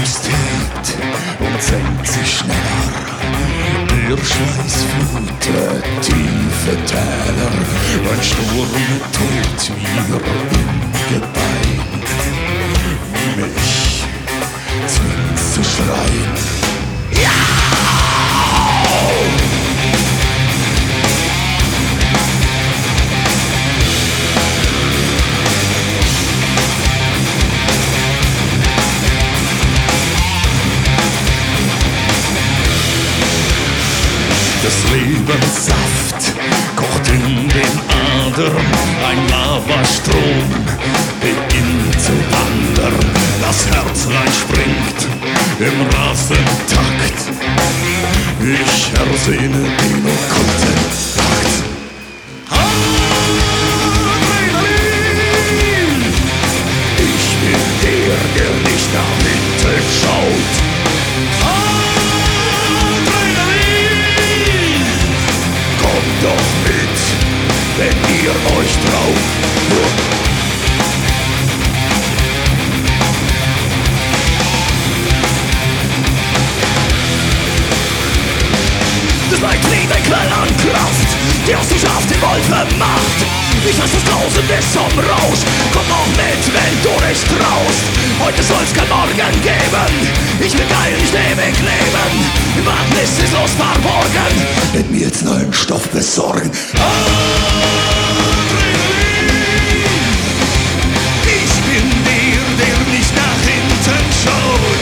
Brust hebt und senkt sich schneller. Der Schweiß flutet tiefe Täler, ein Sturm tobt mir im Gebein. Mich zwingt zu schreien. Ja! Des Lebens Saft kocht in den Adern, ein Lavastrom beginnt zu wandern. Das Herzlein springt im Rasentakt, ich ersehne den okkulten Pakt. Adrenalin! Ich bin der nicht nach hinten schaut. Doch mit, wenn ihr euch traut. Das Leid liegt ein Quell an Kraft, die aus dem Schaft den Wolf macht. Ich lass das draußen bis zum Rausch. Komm auch mit, wenn du dich traust. Heute soll's kein Morgen geben. Ich will geil nicht ewig leben. Im Warten ist es los verborgen. Mit mir jetzt neuen Stoff besorgen. Ich bin der nicht nach hinten schaut.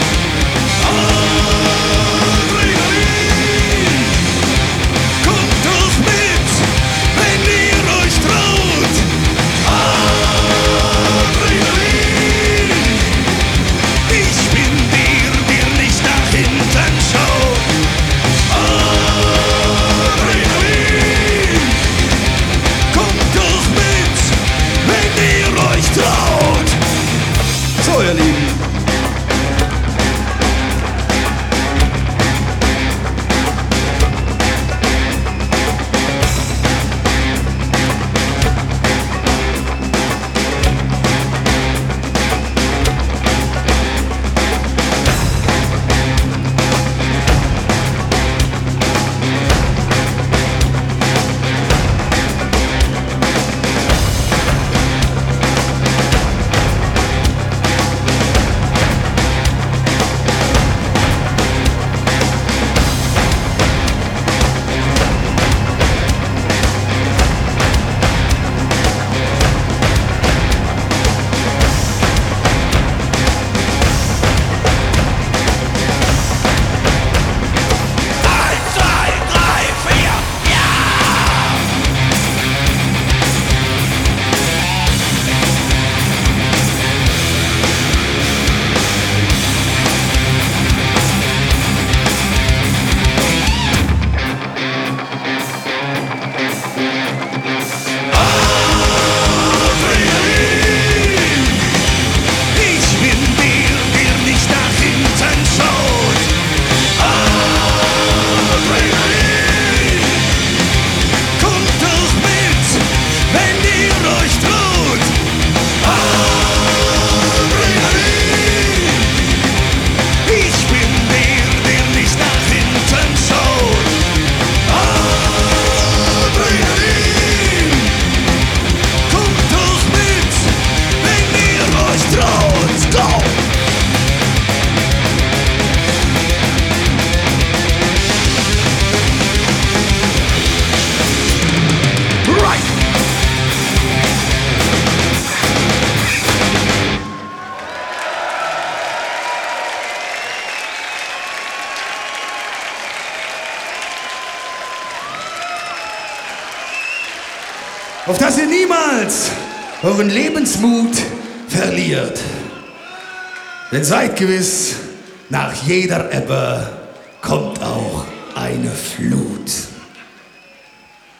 Kommt doch mit, wenn ihr euch traut. Ich bin der nicht nach hinten schaut. Kommt doch mit, wenn ihr euch traut. So, ihr Lieben. Auf dass ihr niemals euren Lebensmut verliert. Denn seid gewiss, nach jeder Ebbe kommt auch eine Flut.